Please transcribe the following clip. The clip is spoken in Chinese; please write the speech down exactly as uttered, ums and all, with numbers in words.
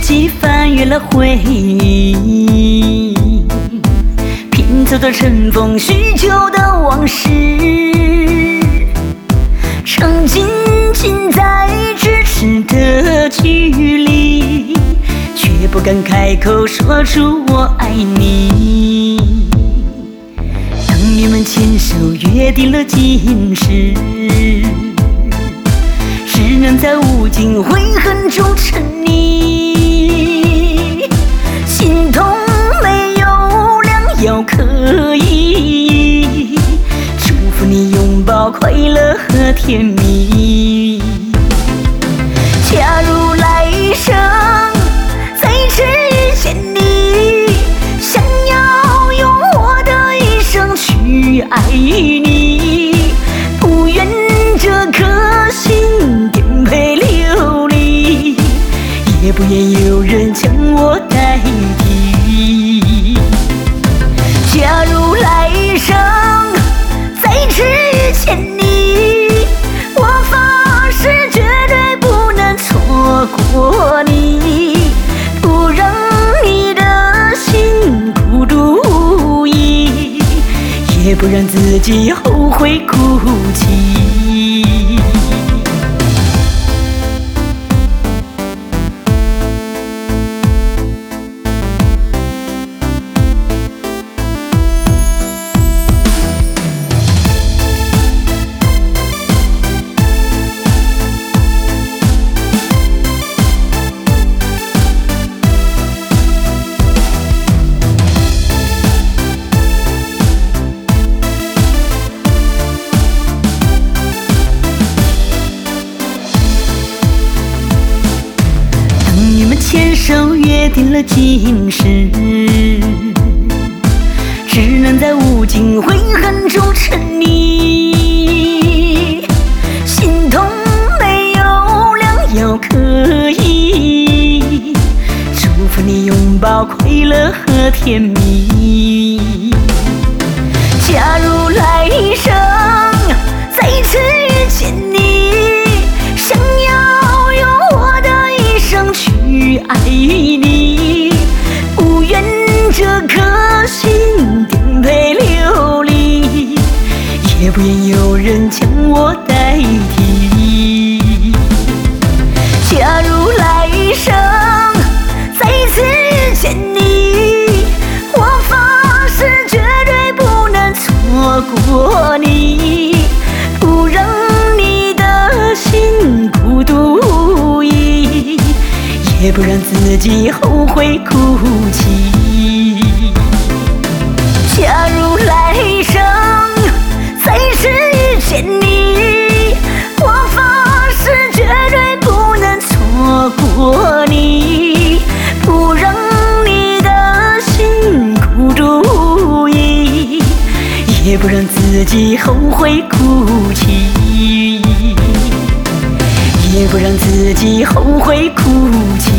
记翻阅了回忆，拼凑着尘封许久的往事，曾经近在咫尺的距离，却不敢开口说出我爱你。当你们牵手约定了今世，只能在无尽悔恨中沉溺，心痛没有良药可医，祝福你拥抱快乐和甜蜜。假如来生再次遇见你，想要用我的一生去爱你，不愿这颗心颠沛流离，也不愿有人将我代替。假如来生再次遇见你，我发誓绝对不能错过你，不让你的心孤独无依，也不让自己后悔哭泣。牵手约定了今世，只能在无尽悔恨中沉溺，心痛没有良药可医，祝福你拥抱快乐和甜蜜。假如来生再次遇见你，想要用我的一生去爱你，不愿这颗心颠沛流离，也不愿有人将我代替。假如来生再次遇见你，我发誓绝对不能错过你，不让你的心孤独无依，也不让自己后悔哭泣。假如来生再次遇见你，我发誓绝对不能错过你，不让你的心孤独无依，也不让自己后悔哭泣，也不让自己后悔哭泣。